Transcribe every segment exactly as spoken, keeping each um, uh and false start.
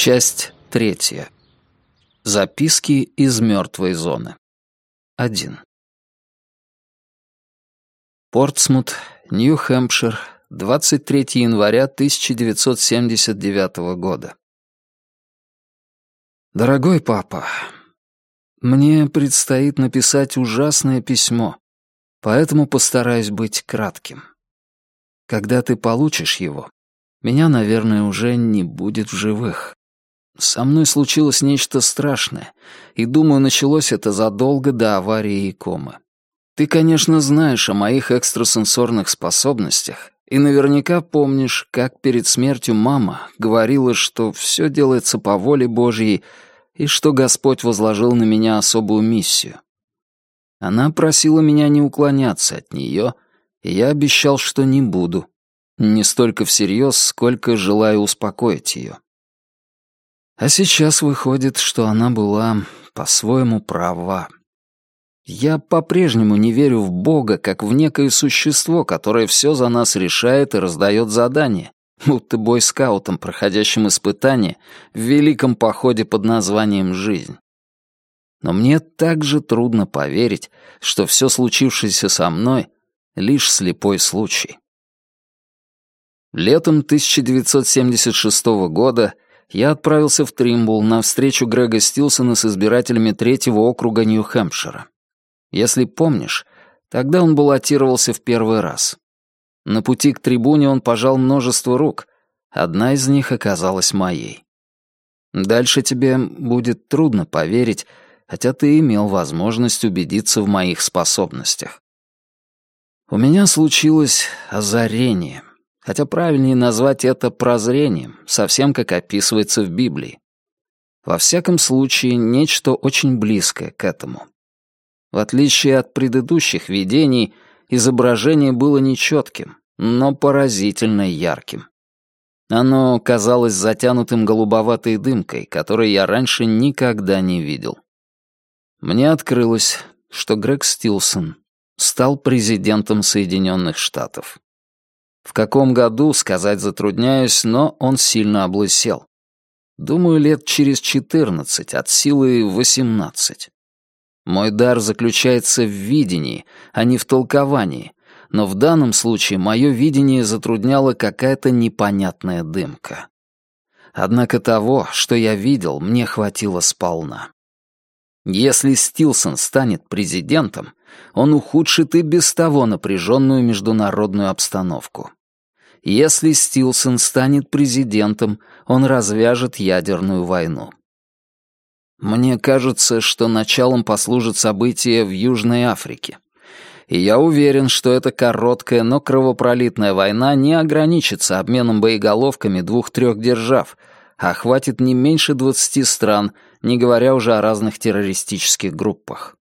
Часть третья. Записки из мертвой зоны. Один. Портсмут, Нью-Хэмпшир, двадцать третьего января тысяча девятьсот семьдесят девятого года. Дорогой папа, мне предстоит написать ужасное письмо, поэтому постараюсь быть кратким. Когда ты получишь его, меня, наверное, уже не будет в живых. Со мной случилось нечто страшное, и, думаю, началось это задолго до аварии и комы. Ты, конечно, знаешь о моих экстрасенсорных способностях и наверняка помнишь, как перед смертью мама говорила, что все делается по воле Божьей и что Господь возложил на меня особую миссию. Она просила меня не уклоняться от нее, и я обещал, что не буду. Не столько всерьез, сколько желаю успокоить ее. А сейчас выходит, что она была по-своему права. Я по-прежнему не верю в Бога, как в некое существо, которое все за нас решает и раздает задания, будто бойскаутам, проходящим испытания в великом походе под названием «Жизнь». Но мне также трудно поверить, что все случившееся со мной — лишь слепой случай. Летом тысяча девятьсот семьдесят шестого года я отправился в Тримбул на встречу Грега Стилсона с избирателями третьего округа Нью-Хэмпшира. Если помнишь, тогда он баллотировался в первый раз. На пути к трибуне он пожал множество рук, одна из них оказалась моей. Дальше тебе будет трудно поверить, хотя ты имел возможность убедиться в моих способностях. У меня случилось озарение. Хотя правильнее назвать это прозрением, совсем как описывается в Библии. Во всяком случае, нечто очень близкое к этому. В отличие от предыдущих видений, изображение было нечетким, но поразительно ярким. Оно казалось затянутым голубоватой дымкой, которой я раньше никогда не видел. Мне открылось, что Грег Стилсон стал президентом Соединенных Штатов. В каком году, сказать затрудняюсь, но он сильно облысел. Думаю, лет через четырнадцать, от силы восемнадцать. Мой дар заключается в видении, а не в толковании, но в данном случае мое видение затрудняла какая-то непонятная дымка. Однако того, что я видел, мне хватило сполна. Если Стилсон станет президентом, он ухудшит и без того напряженную международную обстановку. Если Стилсон станет президентом, он развяжет ядерную войну. Мне кажется, что началом послужит событие в Южной Африке. И я уверен, что эта короткая, но кровопролитная война не ограничится обменом боеголовками двух-трех держав, а охватит не меньше двадцати стран, не говоря уже о разных террористических группах.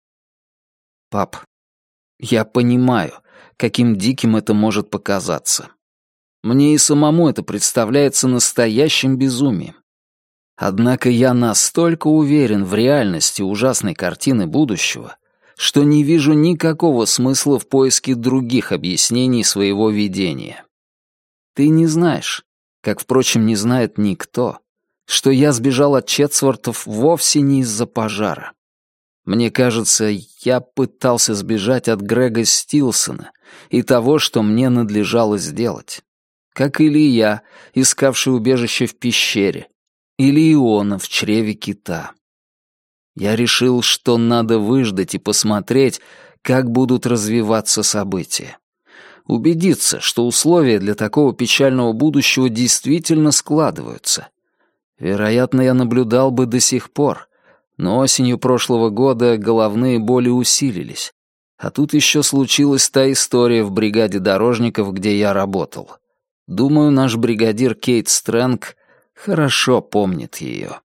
Пап, я понимаю, каким диким это может показаться. Мне и самому это представляется настоящим безумием. Однако я настолько уверен в реальности ужасной картины будущего, что не вижу никакого смысла в поиске других объяснений своего видения. Ты не знаешь, как, впрочем, не знает никто, что я сбежал от Четсвортов вовсе не из-за пожара. Мне кажется, я пытался сбежать от Грега Стилсона и того, что мне надлежало сделать. Как Илия, искавший убежище в пещере, или Иона в чреве кита. Я решил, что надо выждать и посмотреть, как будут развиваться события. Убедиться, что условия для такого печального будущего действительно складываются. Вероятно, я наблюдал бы до сих пор, но осенью прошлого года головные боли усилились. А тут еще случилась та история в бригаде дорожников, где я работал. Думаю, наш бригадир Кейт Стрэнг хорошо помнит ее.